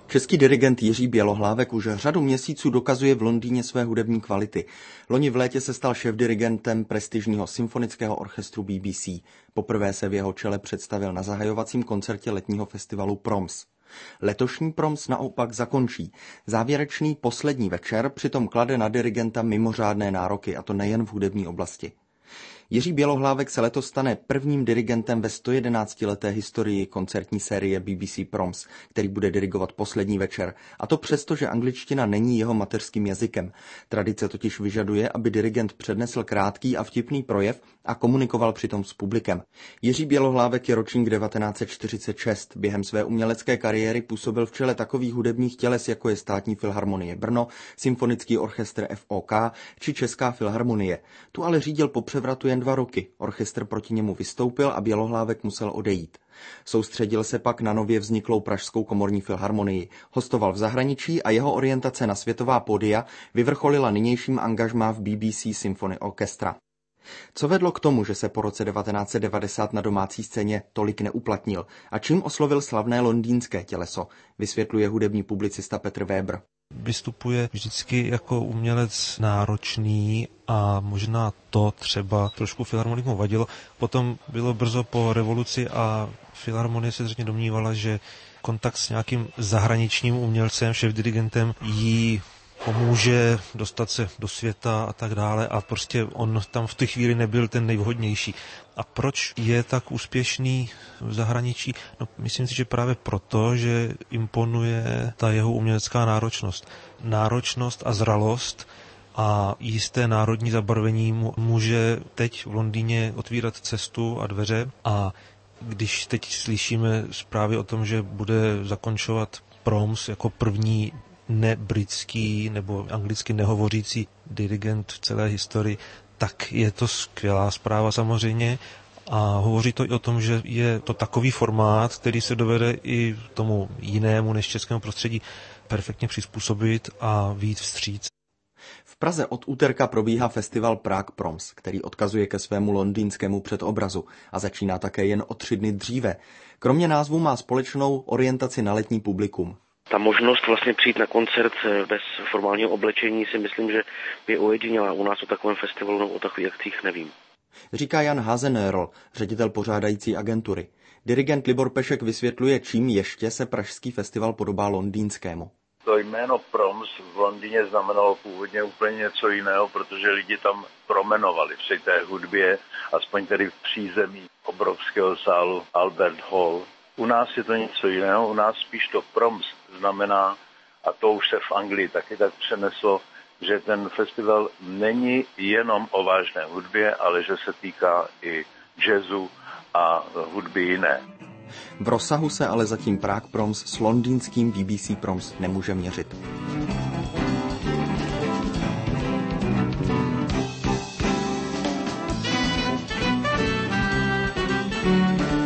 Český dirigent Jiří Bělohlávek už řadu měsíců dokazuje v Londýně své hudební kvality. Loni v létě se stal šéfdirigentem prestižního symfonického orchestru BBC. Poprvé se v jeho čele představil na zahajovacím koncertě letního festivalu Proms. Letošní Proms naopak zakončí. Závěrečný poslední večer přitom klade na dirigenta mimořádné nároky, a to nejen v hudební oblasti. Jiří Bělohlávek se letos stane prvním dirigentem ve 111leté historii koncertní série BBC Proms, který bude dirigovat poslední večer. A to přesto, že angličtina není jeho mateřským jazykem. Tradice totiž vyžaduje, aby dirigent přednesl krátký a vtipný projev a komunikoval přitom s publikem. Jiří Bělohlávek je ročník 1946. Během své umělecké kariéry působil v čele takových hudebních těles, jako je Státní filharmonie Brno, Symfonický orchestr FOK či Česká filharmonie. Tu ale řídil po převratu jen 2 roky. Orchestr proti němu vystoupil a Bělohlávek musel odejít. Soustředil se pak na nově vzniklou Pražskou komorní filharmonii. Hostoval v zahraničí a jeho orientace na světová pódia vyvrcholila nynějším angažmá v BBC Symphony Orchestra. Co vedlo k tomu, že se po roce 1990 na domácí scéně tolik neuplatnil a čím oslovil slavné londýnské těleso, vysvětluje hudební publicista Petr Weber. Vystupuje vždycky jako umělec náročný a možná to třeba trošku filharmonikům vadilo. Potom bylo brzo po revoluci a filharmonie se zřejmě domnívala, že kontakt s nějakým zahraničním umělcem, šéfdirigentem jí pomůže dostat se do světa a tak dále a prostě on tam v té chvíli nebyl ten nejvhodnější. A proč je tak úspěšný v zahraničí? No, myslím si, že právě proto, že imponuje ta jeho umělecká náročnost. Náročnost a zralost a jisté národní zabarvení mu může teď v Londýně otvírat cestu a dveře a když teď slyšíme zprávy o tom, že bude zakončovat Proms jako první nebritský nebo anglicky nehovořící dirigent v celé historii, tak je to skvělá zpráva samozřejmě a hovoří to i o tom, že je to takový formát, který se dovede i tomu jinému než českému prostředí perfektně přizpůsobit a vyjít vstříc. V Praze od úterka probíhá festival Prague Proms, který odkazuje ke svému londýnskému předobrazu a začíná také jen o 3 dny dříve. Kromě názvu má společnou orientaci na letní publikum. Ta možnost vlastně přijít na koncert bez formálního oblečení si myslím, že je ojedinělá. U nás o takovém festivalu nebo o takových akcích nevím. Říká Jan Hazenerl, ředitel pořádající agentury. Dirigent Libor Pešek vysvětluje, čím ještě se pražský festival podobá londýnskému. To jméno Proms v Londýně znamenalo původně úplně něco jiného, protože lidi tam promenovali při té hudbě, aspoň tedy v přízemí obrovského sálu Albert Hall. U nás je to něco jiného, u nás spíš to Proms znamená, a to už se v Anglii taky tak přeneslo, že ten festival není jenom o vážné hudbě, ale že se týká i jazzu a hudby jiné. V rozsahu se ale zatím Prague Proms s londýnským BBC Proms nemůže měřit.